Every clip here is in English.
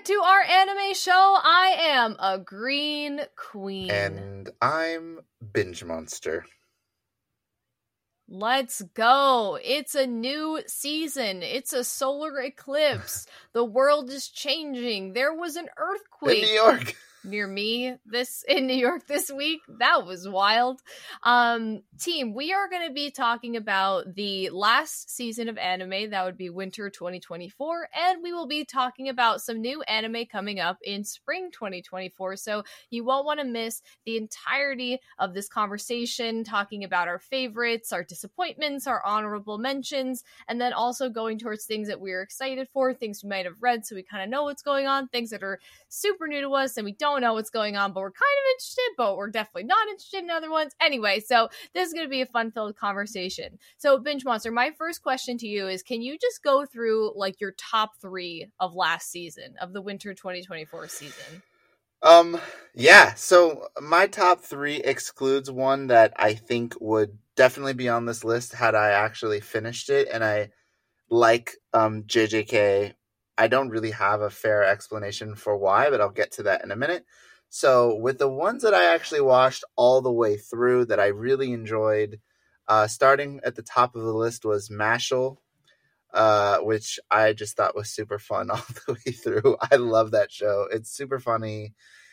to our anime show. I am a green queen. And I'm Binge Monster. Let's go. It's a new season. It's a solar eclipse. The world is changing. There was an earthquake. In New York. Near me in New York this week. That was wild. Team, we are going to be talking about the last season of anime. That would be winter 2024. And we will be talking about some new anime coming up in spring 2024. So you won't want to miss the entirety of this conversation, talking about our favorites, our disappointments, our honorable mentions, and then also going towards things that we're excited for, things we might have read so we kind of know what's going on, things that are super new to us and we don't know what's going on, but we're kind of interested, but we're definitely not interested in other ones. Anyway, so this is going to be a fun-filled conversation. So, Binge Monster, my first question to you is, can you just go through, like, your top 3 of last season, of the winter 2024 season? Yeah, so my top 3 excludes one that I think would definitely be on this list had I actually finished it, and I like JJK. I don't really have a fair explanation for why, but I'll get to that in a minute. So with the ones that I actually watched all the way through that I really enjoyed, starting at the top of the list was Mashle, which I just thought was super fun all the way through. I love that show. It's super funny.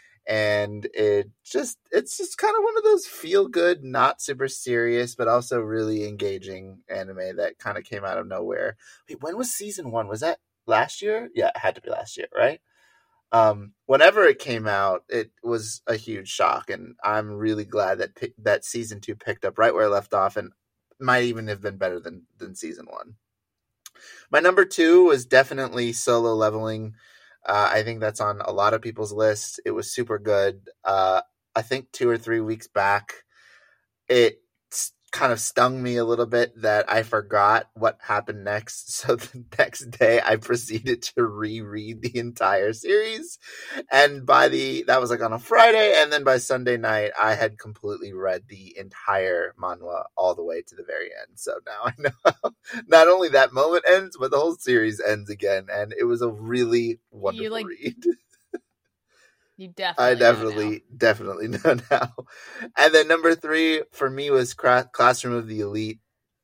And it's just kind of one of those feel good, not super serious, but also really engaging anime that kind of came out of nowhere. Wait, when was season 1? Was that last year? Yeah, it had to be last year, right? Whenever it came out, it was a huge shock, and I'm really glad that season 2 picked up right where I left off, and might even have been better than season 1. My number 2 was definitely Solo Leveling. I think that's on a lot of people's lists. It was super good. I think 2 or 3 weeks back, it kind of stung me a little bit that I forgot what happened next. So the next day I proceeded to reread the entire series. And that was like on a Friday. And then by Sunday night, I had completely read the entire manhwa all the way to the very end. So now I know not only that moment ends, but the whole series ends again. And it was a really wonderful read. You definitely know now. And then number 3 for me was Classroom of the Elite.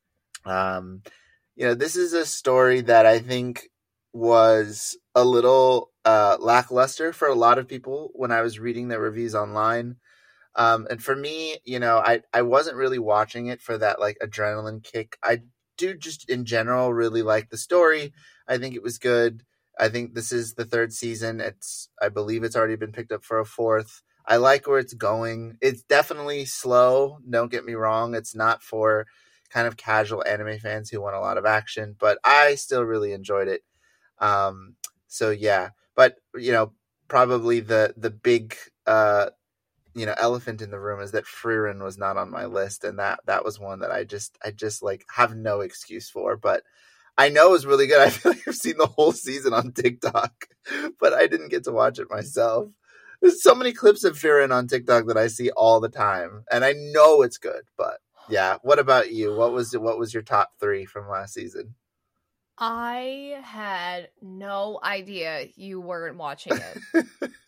This is a story that I think was a little lackluster for a lot of people when I was reading the reviews online. And for me, I wasn't really watching it for that like adrenaline kick. I do just in general really like the story. I think it was good. I think this is the 3rd season. I believe it's already been picked up for a 4th. I like where it's going. It's definitely slow. Don't get me wrong. It's not for kind of casual anime fans who want a lot of action, but I still really enjoyed it. So yeah, but probably the big, elephant in the room is that Frieren was not on my list. And that was one that I just like have no excuse for, but I know it was really good. I feel like I've seen the whole season on TikTok, but I didn't get to watch it myself. There's so many clips of Frieren on TikTok that I see all the time, and I know it's good. But yeah, what about you? What was your top 3 from last season? I had no idea you weren't watching it,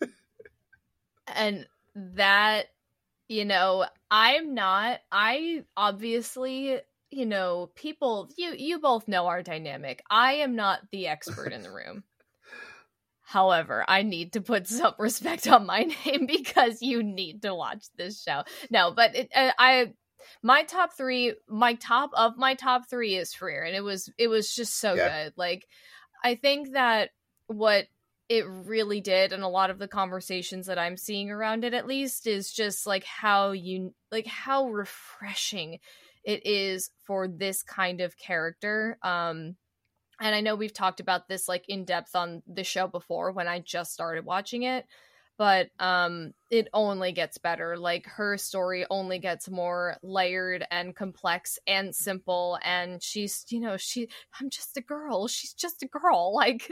and that I'm not. I obviously. People, you both know our dynamic. I am not the expert in the room. However, I need to put some respect on my name because you need to watch this show. No, but my top 3 is Frieren, and it was just so good. Like, I think that what it really did, and a lot of the conversations that I'm seeing around it, at least, is just like how refreshing it is for this kind of character. And I know we've talked about this like in depth on the show before when I just started watching it, but it only gets better. Like, her story only gets more layered and complex and simple, and she's I'm just a girl. She's just a girl. Like,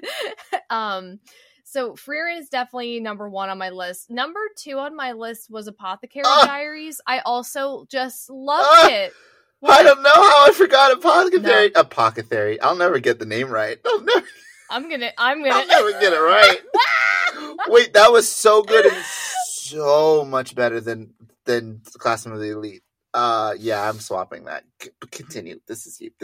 so Frieren is definitely number 1 on my list. Number 2 on my list was Apothecary Diaries. I also just loved it. What? I don't know how I forgot Apothecary. No. Apothecary. I'll never get the name right. I'm gonna I'll never get it right. Wait, that was so good and so much better than Classroom of the Elite. Yeah, I'm swapping that. Continue. This is you.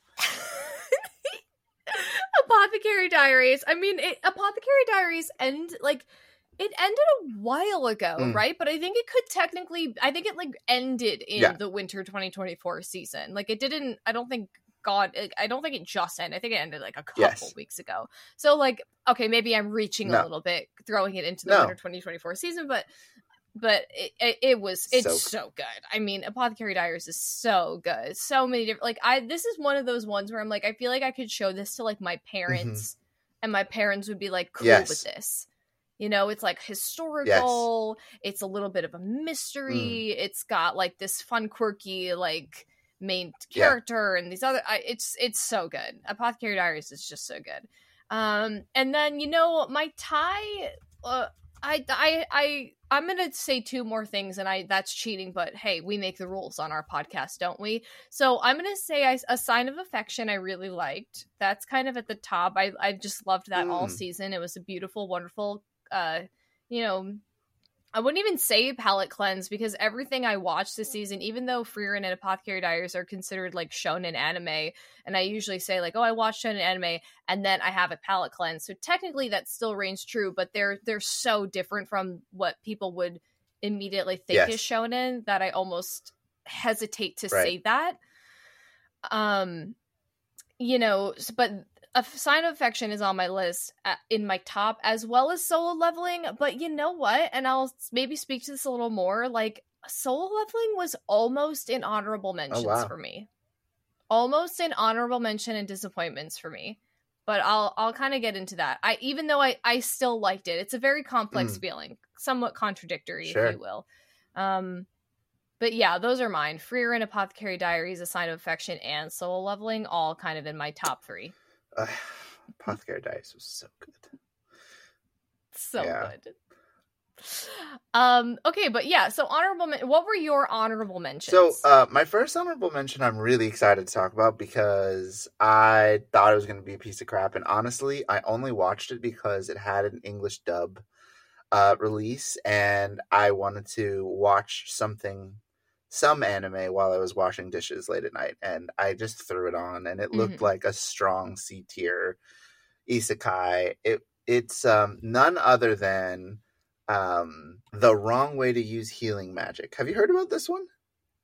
Apothecary Diaries. I mean, Apothecary Diaries it ended a while ago, right? But I think it could technically, ended in the winter 2024 season. Like, it didn't, I don't think it just ended. I think it ended like a couple weeks ago. So, like, okay, maybe I'm reaching a little bit, throwing it into the winter 2024 season, but it's so good. I mean, Apothecary Diaries is so good. So many different, this is one of those ones where I'm like, I feel like I could show this to, like, my parents, and my parents would be like, cool with this. You know, it's like historical. It's a little bit of a mystery. It's got like this fun, quirky, like, main character and these other. It's so good. Apothecary Diaries is just so good. And then, you know, my tie. I'm gonna say two more things, and that's cheating. But hey, we make the rules on our podcast, don't we? So I'm gonna say A Sign of Affection. I really liked. That's kind of at the top. I just loved that all season. It was a beautiful, wonderful. You know, I wouldn't even say palette cleanse, because everything I watched this season, even though Frieren and Apothecary Diaries are considered like shonen anime, and I usually say like, oh, I watched shonen anime and then I have a palette cleanse. So technically that still reigns true, but they're so different from what people would immediately think is shonen that I almost hesitate to say that. You know, but A Sign of Affection is on my list in my top, as well as Solo Leveling. But you know what? And I'll maybe speak to this a little more. Like, Solo Leveling was almost in honorable mentions for me. Almost in honorable mention and disappointments for me. But I'll kind of get into that. Even though I still liked it. It's a very complex feeling. Somewhat contradictory, if you will. But yeah, those are mine. Frieren, Apothecary Diaries, A Sign of Affection, and Solo Leveling, all kind of in my top 3. Apothecary Dice was so good. So good. Okay, but yeah, so what were your honorable mentions? So, my first honorable mention I'm really excited to talk about, because I thought it was going to be a piece of crap, and honestly, I only watched it because it had an English dub release, and I wanted to watch some anime while I was washing dishes late at night, and I just threw it on, and it looked like a strong C tier isekai. It's none other than The Wrong Way to Use Healing Magic. Have you heard about this one?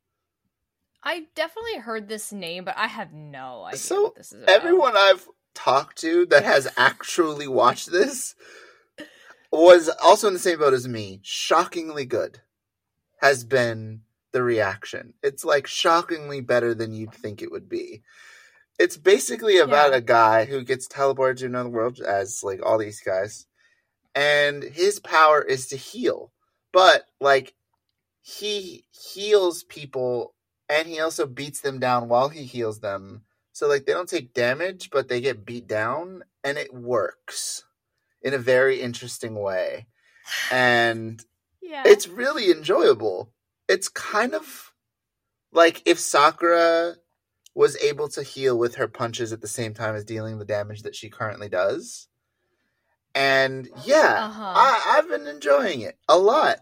I definitely heard this name, but I have no idea what this is about. Everyone I've talked to that has actually watched this was also in the same boat as me. Shockingly good has been the reaction. It's like shockingly better than you'd think it would be. It's basically about a guy who gets teleported to another world, as like all these guys, and his power is to heal. But like, he heals people and he also beats them down while he heals them. So like, they don't take damage, but they get beat down, and it works in a very interesting way. And it's really enjoyable. It's kind of like if Sakura was able to heal with her punches at the same time as dealing the damage that she currently does. And I've been enjoying it a lot.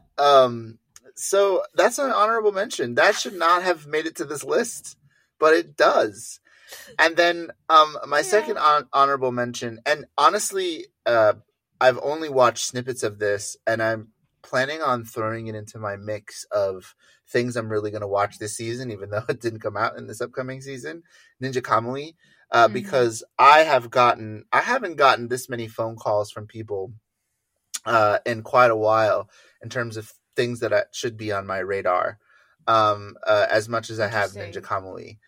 So that's an honorable mention. That should not have made it to this list, but it does. And then my second honorable mention, and honestly, I've only watched snippets of this, and I'm planning on throwing it into my mix of things I'm really going to watch this season, even though it didn't come out in this upcoming season, Ninja Kamui, because I haven't gotten this many phone calls from people in quite a while in terms of things that should be on my radar, as much as I have Ninja Kamui.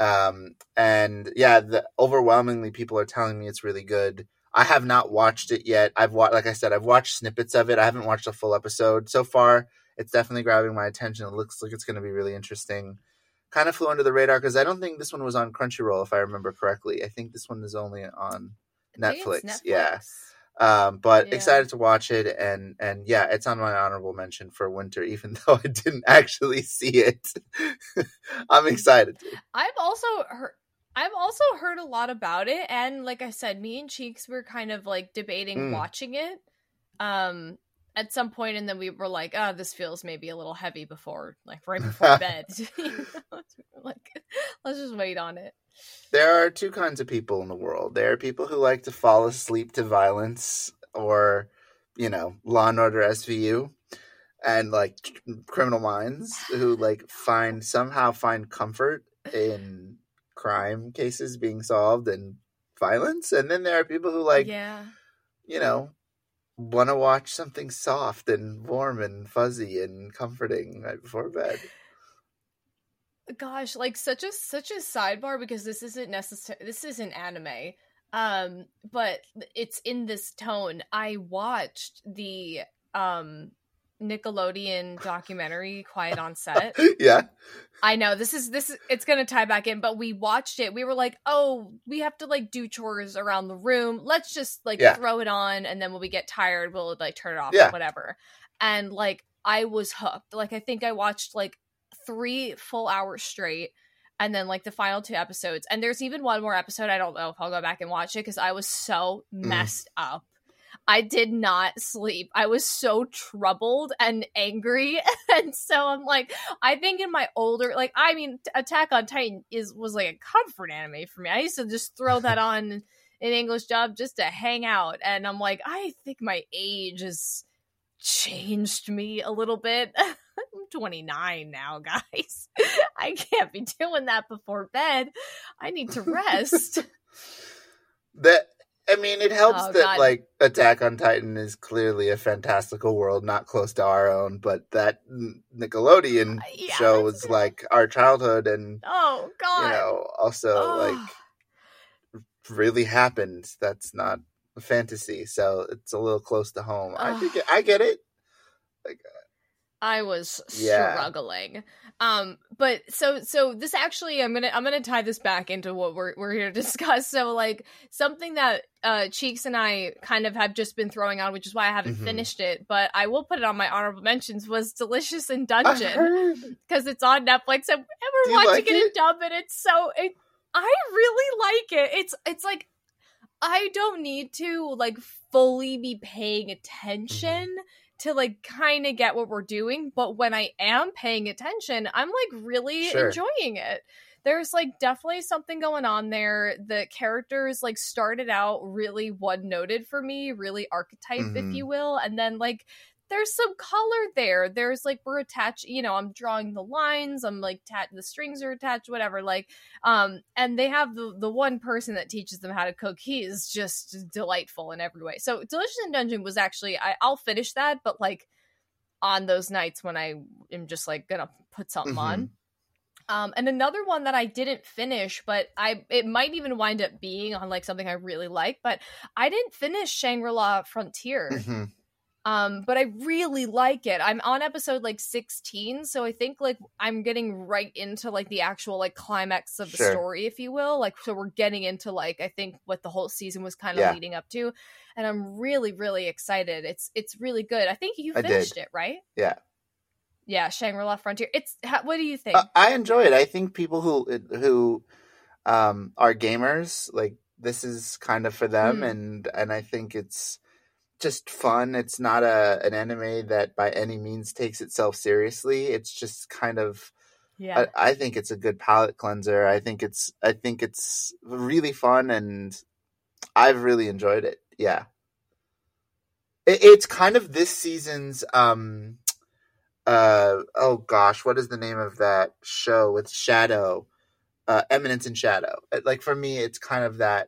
And yeah, overwhelmingly people are telling me it's really good. I have not watched it yet. Like I said, I've watched snippets of it. I haven't watched a full episode. So far, it's definitely grabbing my attention. It looks like it's going to be really interesting. Kind of flew under the radar because I don't think this one was on Crunchyroll, if I remember correctly. I think this one is only on Netflix. Yeah. But excited to watch it, and yeah, it's on my honorable mention for winter, even though I didn't actually see it. I'm excited to. I've also heard a lot about it, and like I said, me and Cheeks were kind of like debating watching it. at some point, and then we were like, oh, this feels maybe a little heavy before, like right before bed. Like, let's just wait on it. There are two kinds of people in the world. There are people who like to fall asleep to violence or, Law and Order SVU, and like Criminal Minds who like somehow find comfort in crime cases being solved and violence. And then there are people who like, want to watch something soft and warm and fuzzy and comforting right before bed. Gosh, like such a sidebar, because this isn't anime, but it's in this tone. I watched the Nickelodeon documentary Quiet on Set. Yeah, I know this is it's gonna tie back in, but we watched it. We were like, oh, we have to like do chores around the room, let's just like throw it on, and then when we get tired we'll like turn it off or whatever. And like I was hooked. Like I think I watched like 3 full hours straight, and then like the final 2 episodes, and there's even one more episode. I don't know if I'll go back and watch it because I was so messed up. I did not sleep. I was so troubled and angry. And so I'm like, I think in my older, like, I mean, Attack on Titan was like a comfort anime for me. I used to just throw that on in English dub just to hang out. And I'm like, I think my age has changed me a little bit. I'm 29 now, guys. I can't be doing that before bed. I need to rest. It helps that like Attack on Titan is clearly a fantastical world, not close to our own, but that Nickelodeon show was like our childhood, and also like really happened. That's not a fantasy, so it's a little close to home. I get it. Like, I was struggling. But so this actually, I'm gonna tie this back into what we're here to discuss. So like something that Cheeks and I kind of have just been throwing on, which is why I haven't finished it, but I will put it on my honorable mentions, was Delicious in Dungeon, because it's on Netflix, and we're watching it in dub, and I really like it. It's like I don't need to like fully be paying attention to like kind of get what we're doing, but when I am paying attention, I'm like really enjoying it. There's like definitely something going on there. The characters like started out really one-noted for me, really archetype, if you will, and then like there's some color there. There's like, we're attached, I'm drawing the lines, I'm like the strings are attached, whatever, like and they have the one person that teaches them how to cook. He is just delightful in every way. So Delicious in Dungeon was actually, I'll finish that, but like on those nights when I am just like gonna put something on. And another one that I didn't finish, but it might even wind up being on like something I really like, but I didn't finish Shangri-La Frontier. But I really like it. I'm on episode like 16, so I think like I'm getting right into like the actual like climax of the story, if you will. Like, so we're getting into like, I think what the whole season was kind of leading up to, and I'm really, really excited. It's really good. I think you finished it, right? Yeah, Shangri-La Frontier. What do you think? I enjoy it. I think people who are gamers, like, this is kind of for them, and I think it's just fun. It's not an anime that by any means takes itself seriously. It's just kind of, I think it's a good palate cleanser. I think it's really fun, and I've really enjoyed it. Yeah, it's kind of this season's oh gosh, what is the name of that show with Shadow? Eminence in Shadow. Like, for me, it's kind of that.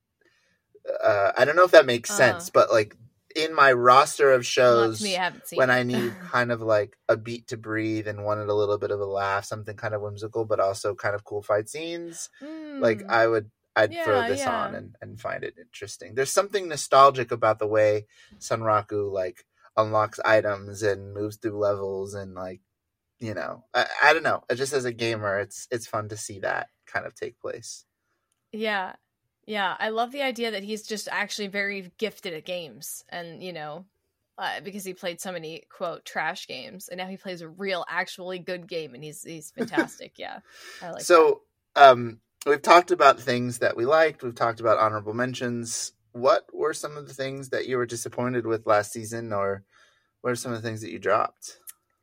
I don't know if that makes sense, but like, in my roster of shows, when I need kind of like a beat to breathe and wanted a little bit of a laugh, something kind of whimsical but also kind of cool fight scenes, like I'd throw this on and find it interesting. There's something nostalgic about the way Sunraku like unlocks items and moves through levels, and like, I don't know. Just as a gamer, it's fun to see that kind of take place. Yeah, I love the idea that he's just actually very gifted at games, and because he played so many quote trash games, and now he plays a real, actually good game, and he's fantastic. Yeah, I like. So, we've talked about things that we liked. We've talked about honorable mentions. what were some of the things that you were disappointed with last season, or what are some of the things that you dropped?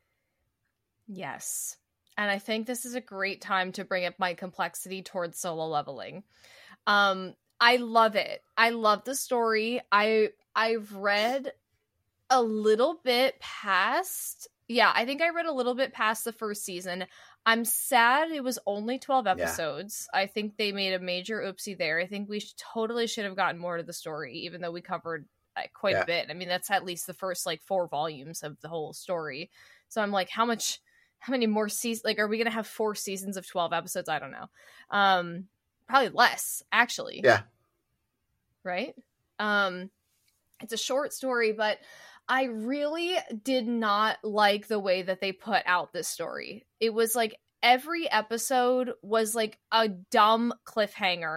Yes. And I think this is a great time to bring up my complexity towards Solo Leveling. I love it. I love the story. I've read a little bit past. Yeah, I think I read a little bit past the first season. I'm sad it was only 12 episodes. Yeah. I think they made a major oopsie there. I think we totally should have gotten more to the story, even though we covered quite a bit. I mean, that's at least the first 4 volumes of the whole story. So I'm like, how many more seasons? Are we going to have 4 seasons of 12 episodes? I don't know. Probably less, actually. Yeah. Right? It's a short story, but I really did not like the way that they put out this story. It was every episode was a dumb cliffhanger.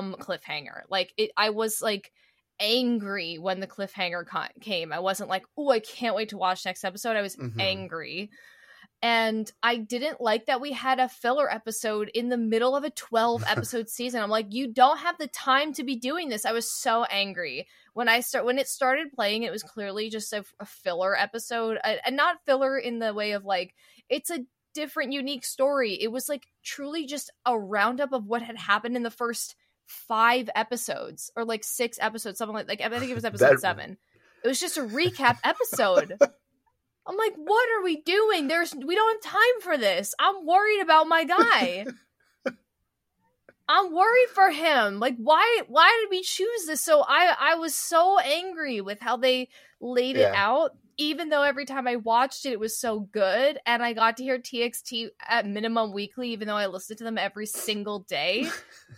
I was angry when the cliffhanger came. I wasn't oh, I can't wait to watch next episode. I was angry. And I didn't like that we had a filler episode in the middle of a 12 episode season. I'm like, you don't have the time to be doing this. I was so angry when it started playing. It was clearly just a filler episode, and not filler in the way of it's a different, unique story. It was truly just a roundup of what had happened in the first 5 episodes or 6 episodes, something like I think it was episode 7. It was just a recap episode. I'm like, what are we doing? We don't have time for this. I'm worried about my guy. I'm worried for him. Why did we choose this? So I was so angry with how they laid it out, even though every time I watched it, it was so good. And I got to hear TXT at minimum weekly, even though I listened to them every single day.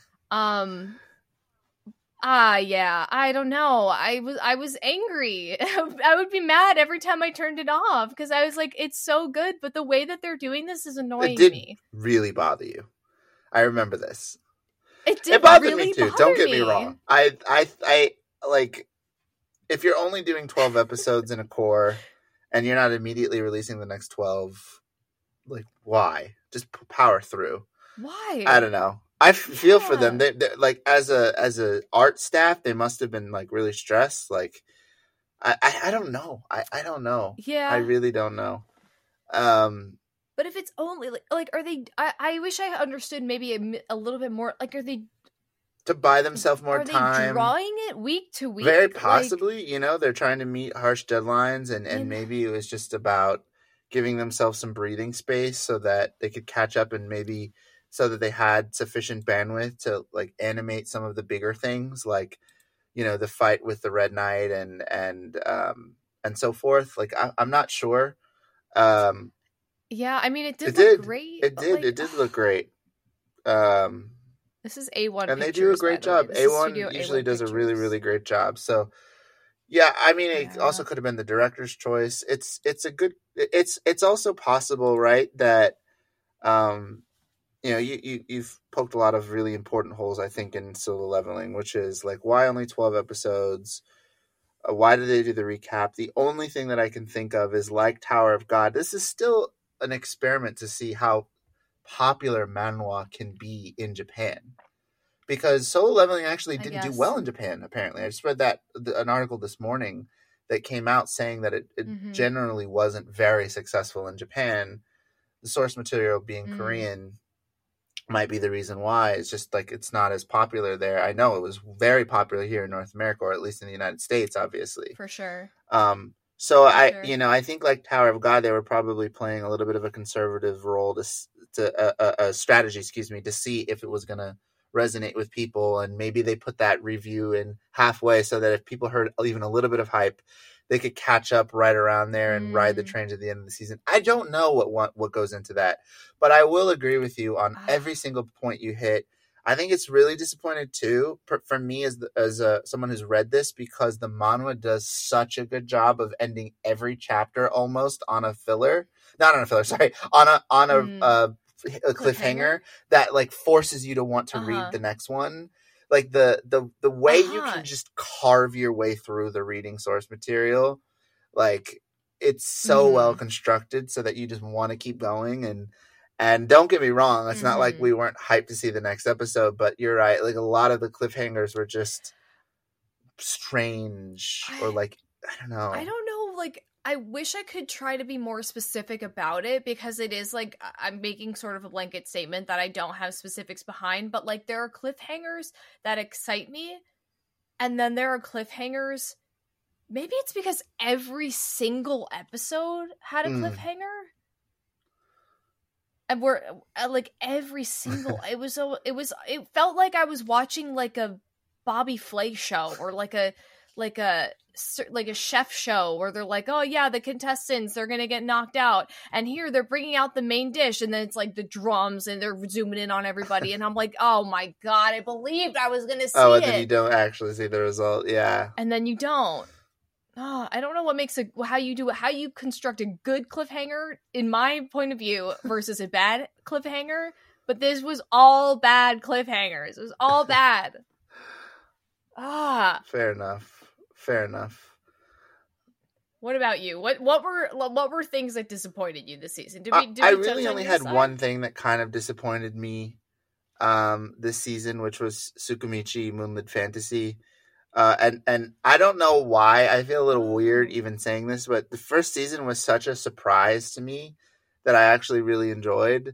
Yeah, I don't know. I was angry. I would be mad every time I turned it off because I was like, it's so good, but the way that they're doing this is annoying me. It did really bother you. I remember this. It bothered really me too. Don't get me wrong. I if you're only doing 12 episodes in a core and you're not immediately releasing the next 12, why? Just power through. Why? I don't know. I feel for them. They as a art staff, they must have been really stressed. I don't know. I don't know. Yeah, I really don't know. But if it's only are they? I wish I understood maybe a little bit more. Are they to buy themselves more time? Are they drawing it week to week? Very possibly. They're trying to meet harsh deadlines, and maybe it was just about giving themselves some breathing space so that they could catch up, and maybe so that they had sufficient bandwidth to animate some of the bigger things, the fight with the Red Knight and so forth. I'm not sure. Yeah, I mean, it did look great. It did. It did look great. This is A1 and Pictures, they do a great job. A1 usually does Pictures. A really, really great job. So, yeah, I mean, it also could have been the director's choice. It's also possible, right, that you've poked a lot of really important holes, I think, in Solo Leveling, which is why only 12 episodes? Why did they do the recap? The only thing that I can think of is Tower of God. This is still an experiment to see how popular manhwa can be in Japan, because Solo Leveling actually didn't do well in Japan. Apparently, I just read an article this morning that came out saying that it generally wasn't very successful in Japan. The source material being Korean might be the reason why. It's just it's not as popular there. I know it was very popular here in North America, or at least in the United States, obviously. For sure. I think Tower of God, they were probably playing a little bit of a conservative role a strategy, to see if it was going to resonate with people, and maybe they put that review in halfway so that if people heard even a little bit of hype, they could catch up right around there and ride the train to the end of the season. I don't know what goes into that, but I will agree with you on every single point you hit. I think it's really disappointed too for me as someone who's read this, because the manhwa does such a good job of ending every chapter almost on a filler, not on a filler, sorry, on a cliffhanger that forces you to want to read the next one. The way you can just carve your way through the reading source material, it's so well constructed so that you just want to keep going. And don't get me wrong, it's not like we weren't hyped to see the next episode, but you're right. A lot of the cliffhangers were just strange or like, I don't know. I don't know, like, I wish I could try to be more specific about it, because it is like I'm making sort of a blanket statement that I don't have specifics behind, but like there are cliffhangers that excite me, and then there are cliffhangers. Maybe it's because every single episode had a cliffhanger, and we're like every single. It felt like I was watching like a Bobby Flay show or like a chef show where they're like, oh yeah, the contestants, they're gonna get knocked out, and here they're bringing out the main dish, and then it's like the drums and they're zooming in on everybody, and I'm like, oh my god, I believed I was gonna see it. And then you don't actually see the result. Yeah, and then you don't. I don't know what makes how you construct a good cliffhanger, in my point of view, versus a bad cliffhanger, but this was all bad cliffhangers. It was all bad. Fair enough. What about you? What were things that disappointed you this season? I really only had one thing that kind of disappointed me this season, which was Tsukimichi Moonlit Fantasy. And I don't know why I feel a little weird even saying this, but the first season was such a surprise to me that I actually really enjoyed.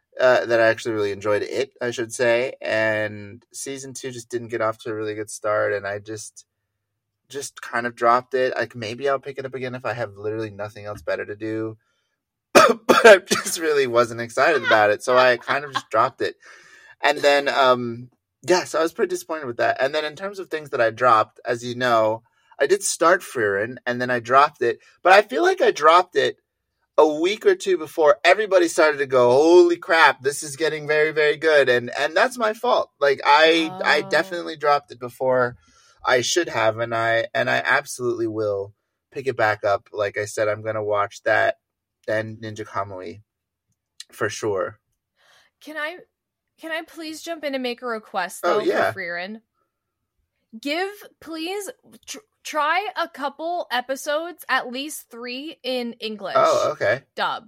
It, I should say. And season 2 just didn't get off to a really good start, and I just kind of dropped it. Like, maybe I'll pick it up again if I have literally nothing else better to do. But I just really wasn't excited about it, so I kind of just dropped it. And then, so I was pretty disappointed with that. And then in terms of things that I dropped, as you know, I did start Frieren, and then I dropped it. But I feel like I dropped it a week or two before everybody started to go, holy crap, this is getting very, very good. And that's my fault. Like, I definitely dropped it before I should have, and I absolutely will pick it back up. Like I said, I'm going to watch that and Ninja Kamui for sure. Can I please jump in and make a request, though, for Frieren? Please try a couple episodes, at least 3 in English. Oh, okay. Dub.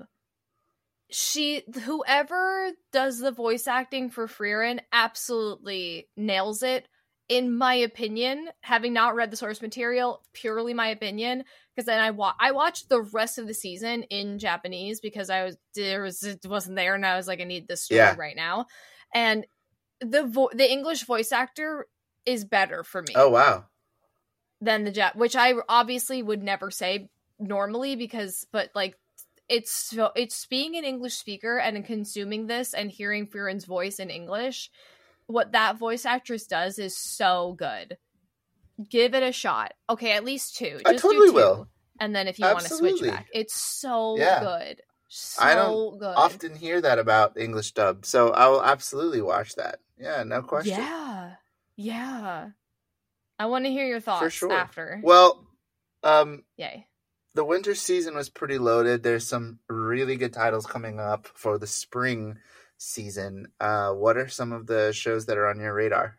Whoever does the voice acting for Frieren absolutely nails it, in my opinion, having not read the source material, purely my opinion, because then I watched the rest of the season in Japanese because it wasn't there, and I was like, I need this story right now. And the English voice actor is better for me. Oh, wow. Than the which I obviously would never say normally, but like it's being an English speaker and consuming this and hearing Frieren's voice in English, what that voice actress does is so good. Give it a shot. Okay, at least 2. I totally will. And then if you want to switch back, it's so good. I don't often hear that about English dub, so I will absolutely watch that. Yeah, no question. Yeah. I want to hear your thoughts after. Well, yay. The winter season was pretty loaded. There's some really good titles coming up for the spring season. What are some of the shows that are on your radar?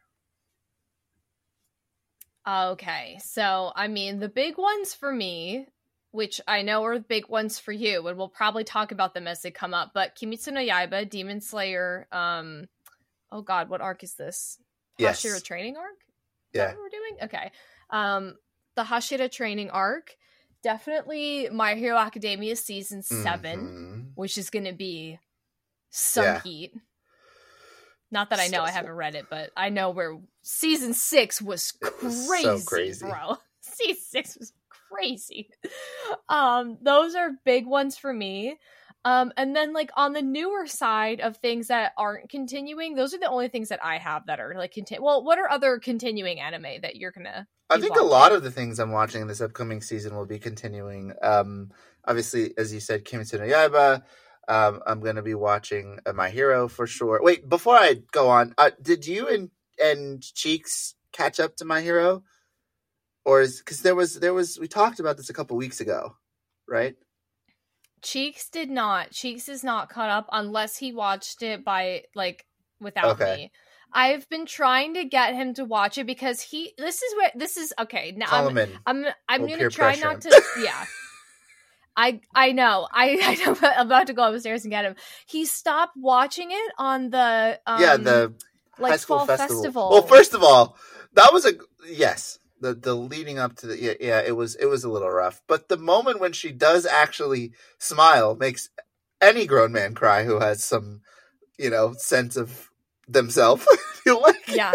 Okay, so, I mean, the big ones for me, which I know are the big ones for you, and we'll probably talk about them as they come up, but Kimetsu no Yaiba, Demon Slayer, oh god, what arc is this? Hashira Training Arc? Is that what we're doing? Okay. The Hashira Training Arc. Definitely My Hero Academia Season 7, which is going to be some heat. Not that I know, I haven't read it, but I know where Season 6 was crazy, so crazy, bro. Season 6 was crazy. Those are big ones for me. And then, like, on the newer side of things that aren't continuing, those are the only things that I have that are, like, well, what are other continuing anime that you're gonna I think watching? A lot of the things I'm watching this upcoming season will be continuing. Obviously, as you said, Kimetsu no Yaiba. I'm gonna be watching My Hero for sure. Wait, before I go on, did you and Cheeks catch up to My Hero? Or because there was we talked about this a couple weeks ago, right? Cheeks did not. Cheeks is not caught up unless he watched it without me. I've been trying to get him to watch it because this is okay. Now I'm gonna try not to. Yeah, I know. I'm about to go upstairs and get him. He stopped watching it on the the High School Fall Festival. Well, first of all, that was yes. the leading up to the it was a little rough. But the moment when she does actually smile makes any grown man cry who has some, sense of themselves. Yeah.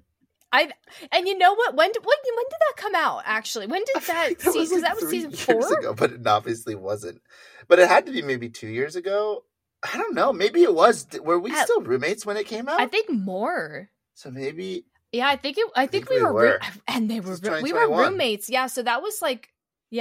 And you know what? When did that come out? Actually, when did that season? Because that was season 4 ago, but it obviously wasn't. But it had to be maybe 2 years ago. I don't know. Maybe it was. Were we still roommates when it came out? I think more. So maybe. Yeah, I think we were. And we were roommates. Yeah, so that was like,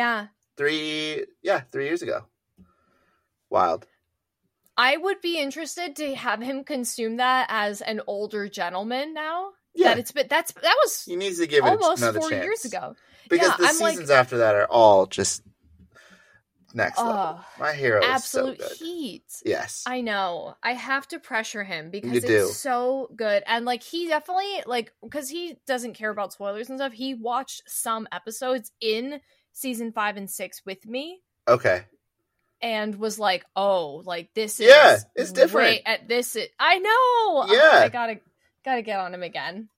3 years ago. Wild. I would be interested to have him consume that as an older gentleman now. Yeah, that was he needs to give it almost another 4 chance. years ago. Because the seasons after that are all just next level. My Hero is so good. Absolute heat. Yes. I know. I have to pressure him because it's so good. And like he definitely because he doesn't care about spoilers and stuff, he watched some episodes in season 5 and 6 with me. Okay. And was like, oh, like this is it's different. I know. Yeah. I gotta get on him again.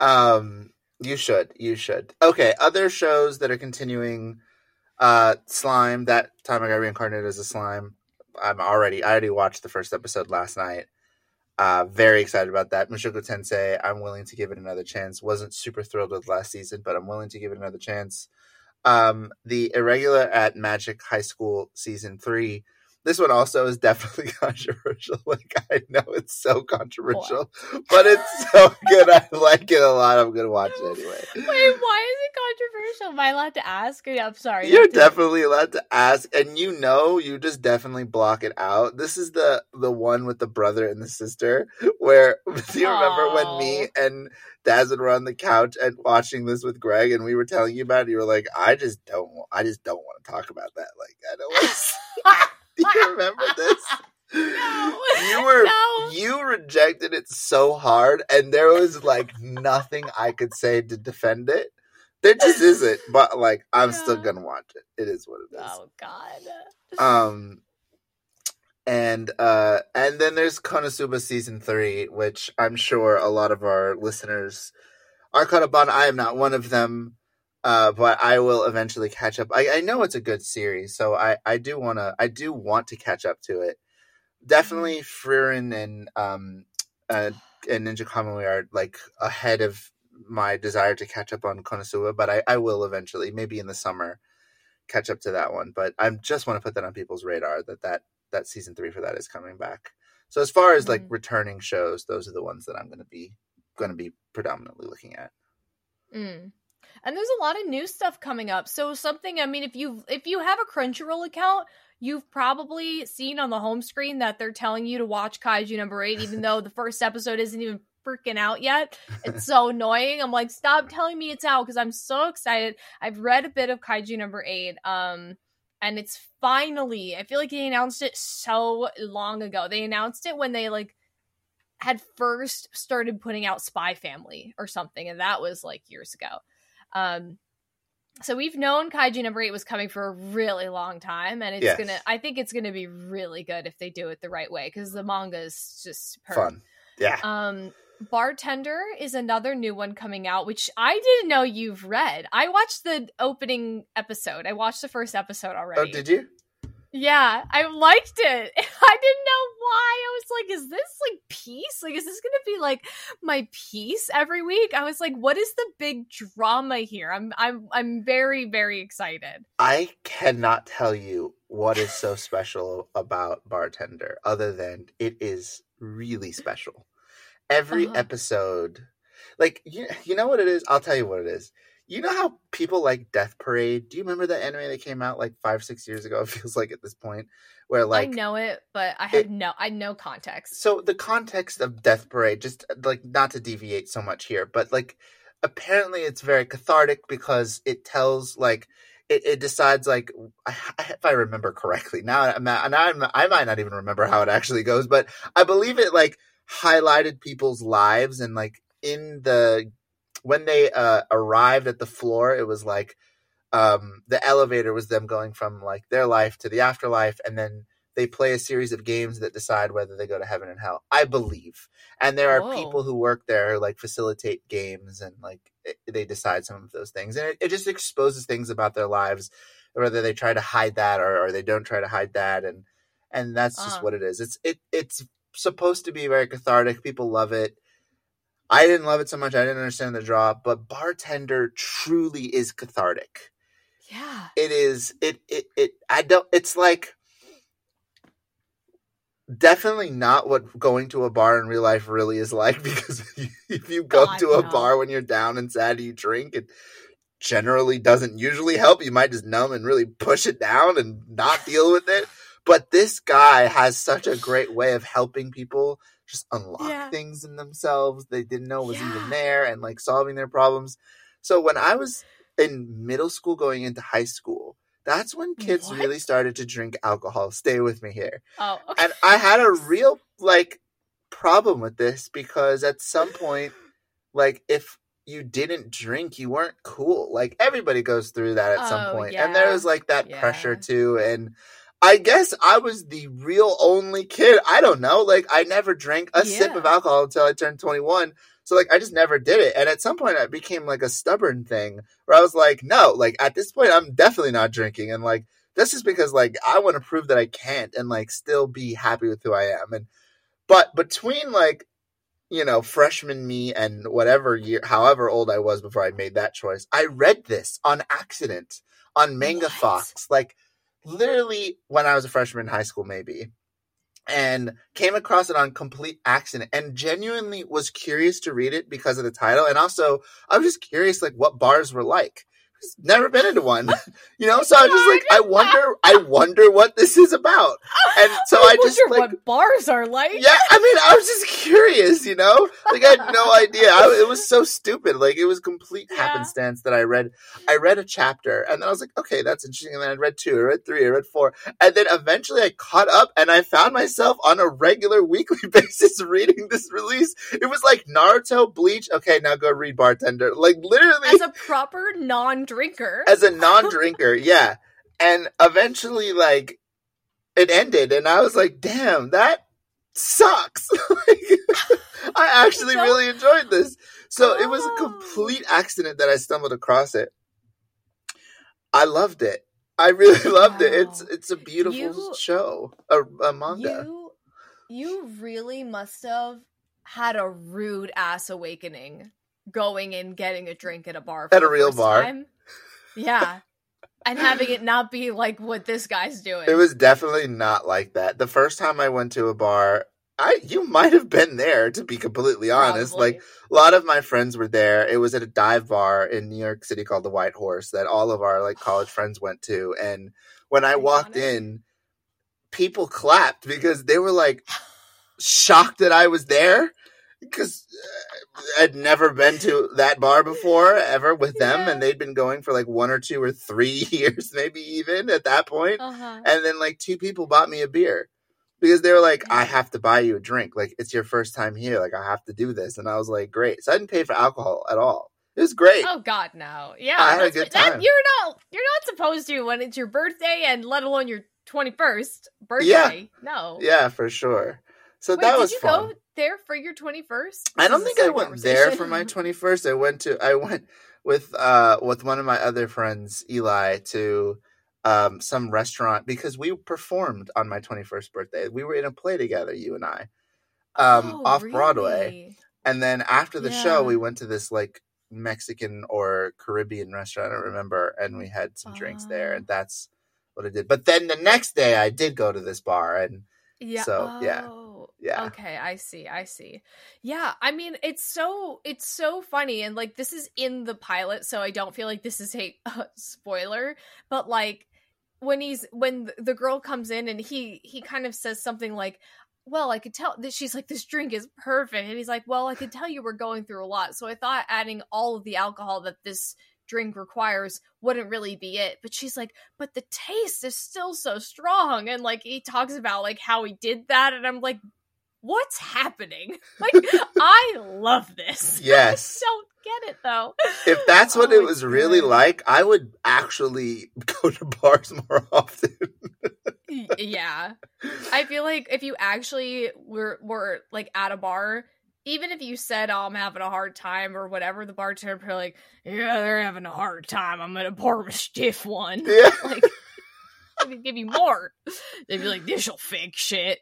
You should. Okay, other shows that are continuing. Slime. That time I got reincarnated as a slime. I already watched the first episode last night. Very excited about that. Mushoku Tensei, I'm willing to give it another chance. Wasn't super thrilled with last season, but I'm willing to give it another chance. The Irregular at Magic High School season 3. This one also is definitely controversial. Like, I know it's so controversial, but it's so good. I like it a lot. I'm going to watch it anyway. Wait, why is it controversial? Am I allowed to ask? I'm sorry. You're definitely allowed to ask. And you just definitely block it out. This is the one with the brother and the sister where, do you remember when me and Daz were on the couch and watching this with Greg and we were telling you about it? You were like, I just don't want to talk about that. Like, I don't want to. Do you remember this? No. You rejected it so hard, and there was like nothing I could say to defend it. There just isn't, but like I'm still gonna watch it. It is what it is. Oh God. And then there's Konosuba season 3, which I'm sure a lot of our listeners are caught up on. I am not one of them. But I will eventually catch up. I know it's a good series, so I do want to catch up to it. Definitely Frieren and Ninja Kamui are like ahead of my desire to catch up on Konosuba, but I will eventually, maybe in the summer, catch up to that one. But I just want to put that on people's radar that season 3 for that is coming back. So as far as like returning shows, those are the ones that I'm going to be predominantly looking at. And there's a lot of new stuff coming up. So something, I mean, if you have a Crunchyroll account, you've probably seen on the home screen that they're telling you to watch Kaiju number 8, even though the first episode isn't even freaking out yet. It's so annoying. I'm like, stop telling me it's out because I'm so excited. I've read a bit of Kaiju number 8. And it's finally, I feel like they announced it so long ago. They announced it when they like had first started putting out Spy Family or something. And that was like years ago. So we've known Kaiju number 8 was coming for a really long time, and I think it's gonna be really good if they do it the right way, because the manga is just superb. Fun. Yeah. Bartender is another new one coming out, which I didn't know you've read. I watched the opening episode. I watched the first episode already. Oh, did you? Yeah, I liked it. I didn't know why. I was like, is this like peace? Like, is this going to be like my peace every week? I was like, what is the big drama here? I'm very, very excited. I cannot tell you what is so special about Bartender other than it is really special. Every episode, like, you know what it is? I'll tell you what it is. You know how people like Death Parade? Do you remember that anime that came out like 5-6 years ago? It feels like at this point, where like I know it, but I had no context. So the context of Death Parade, just like not to deviate so much here, but like apparently it's very cathartic because it tells like it decides like if I remember correctly. Now I might not even remember how it actually goes, but I believe it like highlighted people's lives and like when they arrived at the floor, it was like the elevator was them going from like their life to the afterlife, and then they play a series of games that decide whether they go to heaven and hell, I believe. And there are people who work there who like facilitate games and like they decide some of those things. And it just exposes things about their lives, whether they try to hide that or they don't try to hide that. And that's just what it is. It's supposed to be very cathartic. People love it. I didn't love it so much. I didn't understand the draw, but Bartender truly is cathartic. Yeah. It is. It's like definitely not what going to a bar in real life really is like, because if you go to a bar when you're down and sad, you drink, it generally doesn't usually help. You might just numb and really push it down and not deal with it. But this guy has such a great way of helping people just unlock things in themselves they didn't know was even there, and like solving their problems. So when I was in middle school going into high school, that's when kids really started to drink alcohol. Stay with me here. Oh, okay. And I had a real like problem with this, because at some point, like if you didn't drink, you weren't cool. Like everybody goes through that at some point. And there was like that pressure too. And I guess I was the real only kid. I don't know. Like I never drank a sip of alcohol until I turned 21. So like I just never did it. And at some point it became like a stubborn thing where I was like, no, like at this point I'm definitely not drinking. And like this is because like I want to prove that I can't and like still be happy with who I am. But between like, you know, freshman me and whatever year, however old I was before I made that choice, I read this on accident on Manga Fox, like literally when I was a freshman in high school, maybe, and came across it on complete accident and genuinely was curious to read it because of the title. And also I was just curious, like what bars were like. Never been into one, you know, so I was just like, I wonder what this is about. And so I just wonder like what bars are like. Yeah, I mean, I was just curious, you know, like I had no idea. It was so stupid. Like it was complete happenstance that I read a chapter and then I was like, okay, that's interesting. And then I read 2, I read 3, I read 4. And then eventually I caught up and I found myself on a regular weekly basis reading this release. It was like Naruto, Bleach. Okay, now go read Bartender. Like literally. As a proper non-drinker. As a non-drinker, yeah. And eventually, like, it ended, and I was like, damn, that sucks. Like, I actually really enjoyed this. So it was a complete accident that I stumbled across it. I loved it. I really loved it. It's a beautiful show, a manga. You really must have had a rude ass awakening going and getting a drink at a bar for at a real bar. Time. Yeah. And having it not be like what this guy's doing. It was definitely not like that. The first time I went to a bar, you might have been there, to be completely honest. Probably. Like a lot of my friends were there. It was at a dive bar in New York City called the White Horse that all of our like college friends went to. And when I walked in, people clapped because they were like shocked that I was there, because I'd never been to that bar before ever with them, and they'd been going for like 1 or 2 or 3 years, maybe even at that point. And then like 2 people bought me a beer because they were like, I have to buy you a drink. Like, it's your first time here. Like, I have to do this. And I was like, great. So I didn't pay for alcohol at all. It was great. Oh God, no. Yeah. I had a good time. You're not supposed to when it's your birthday, and let alone your 21st birthday. Yeah. No. Yeah, for sure. So Wait, that was fun. Did you go there for your 21st? I don't think I went there for my 21st. I went with one of my other friends, Eli, to some restaurant because we performed on my 21st birthday. We were in a play together, you and I, off Broadway. Really? And then after the show, we went to this like Mexican or Caribbean restaurant, I don't remember, and we had some drinks there, and that's what I did. But then the next day I did go to this bar, and yeah. Okay, I see. Yeah, I mean, it's so funny, and like this is in the pilot, so I don't feel like this is a spoiler, but like when the girl comes in and he kind of says something like, well, I could tell that she's like, this drink is perfect, and he's like, well, I could tell you were going through a lot, so I thought adding all of the alcohol that this drink requires wouldn't really be it. But she's like, but the taste is still so strong, and like he talks about like how he did that, and I'm like, what's happening? Like, I love this. Yes. I don't get it though. If that's what it was really like, I would actually go to bars more often. Yeah. I feel like if you actually were like at a bar, even if you said, "Oh, I'm having a hard time" or whatever, the bartender would be like, "Yeah, they're having a hard time. I'm gonna pour them a stiff one." Yeah. Like, let me give you more. They'd be like, "This'll fix shit."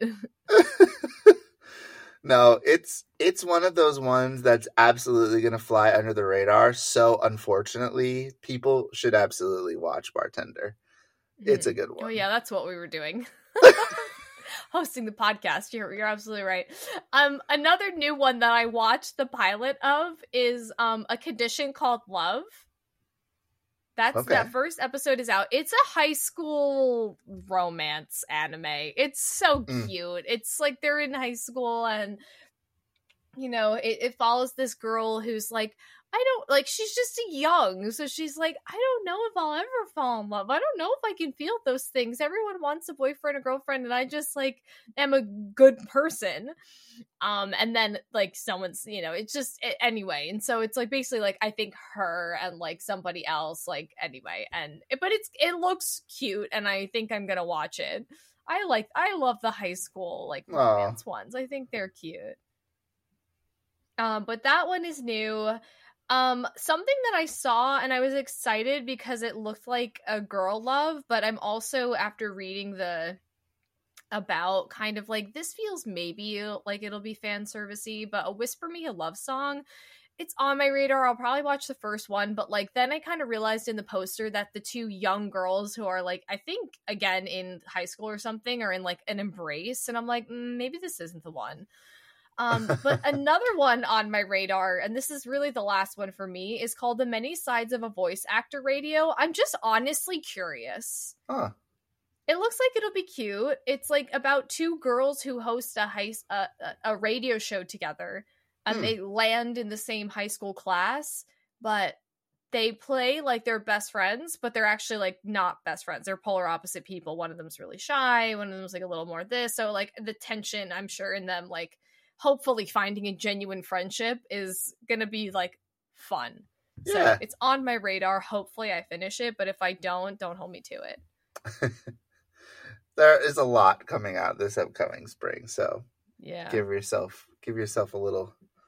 No, it's one of those ones that's absolutely going to fly under the radar. So unfortunately, people should absolutely watch Bartender. It's a good one. Oh yeah, that's what we were doing. Hosting the podcast. You're absolutely right. Another new one that I watched the pilot of is A Condition Called Love. That first episode is out. It's a high school romance anime. It's so cute. It's like they're in high school and, you know, it follows this girl who's like, she's just young. So she's like, I don't know if I'll ever fall in love. I don't know if I can feel those things. Everyone wants a boyfriend or girlfriend, and I just like am a good person. And then like someone's, you know, it's just anyway. And so it's like basically like I think her and like somebody else, like anyway. But it looks cute, and I think I'm gonna watch it. I love the high school like romance ones. I think they're cute. But that one is new. Something that I saw and I was excited because it looked like a girl love, but I'm also, after reading about kind of like, this feels maybe like it'll be fan servicey, but A Whisper Me a Love Song, it's on my radar. I'll probably watch the first one, but like then I kind of realized in the poster that the two young girls who are like, I think again in high school or something, are in like an embrace, and I'm like, maybe this isn't the one. But another one on my radar, and this is really the last one for me, is called The Many Sides of a Voice Actor Radio. I'm just honestly curious. It looks like it'll be cute. It's like about two girls who host a radio show together, and they land in the same high school class, but they play like they're best friends, but they're actually like not best friends. They're polar opposite people. One of them's really shy, one of them's like a little more this. So like the tension, I'm sure, in them like hopefully finding a genuine friendship is gonna be like fun. So it's on my radar. Hopefully I finish it, but if I don't hold me to it. There is a lot coming out this upcoming spring, so yeah, give yourself a little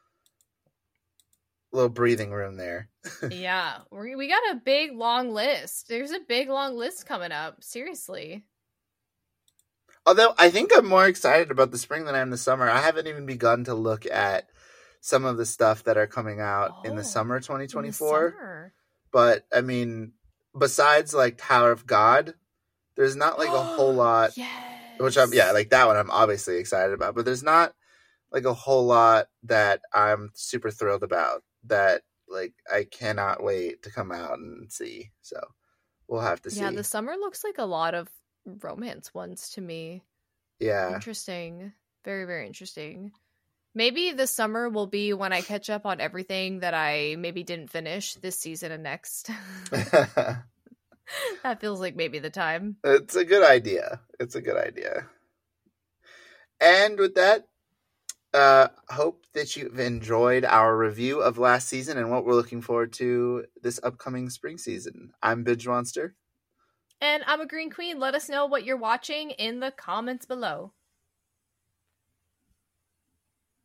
breathing room there. Yeah, we got a big long list. There's a big long list coming up, seriously. Although I think I'm more excited about the spring than I am the summer. I haven't even begun to look at some of the stuff that are coming out in the summer 2024. But I mean, besides like Tower of God, there's not like a whole lot. Yes. Which like that one I'm obviously excited about, but there's not like a whole lot that I'm super thrilled about that like I cannot wait to come out and see. So we'll have to see. Yeah, the summer looks like a lot of romance ones to me. Yeah. Interesting. Very, very interesting. Maybe this summer will be when I catch up on everything that I maybe didn't finish this season and next. That feels like maybe the time. It's a good idea. And with that, hope that you've enjoyed our review of last season and what we're looking forward to this upcoming spring season. I'm Binge Monster. And I'm a Green Queen. Let us know what you're watching in the comments below.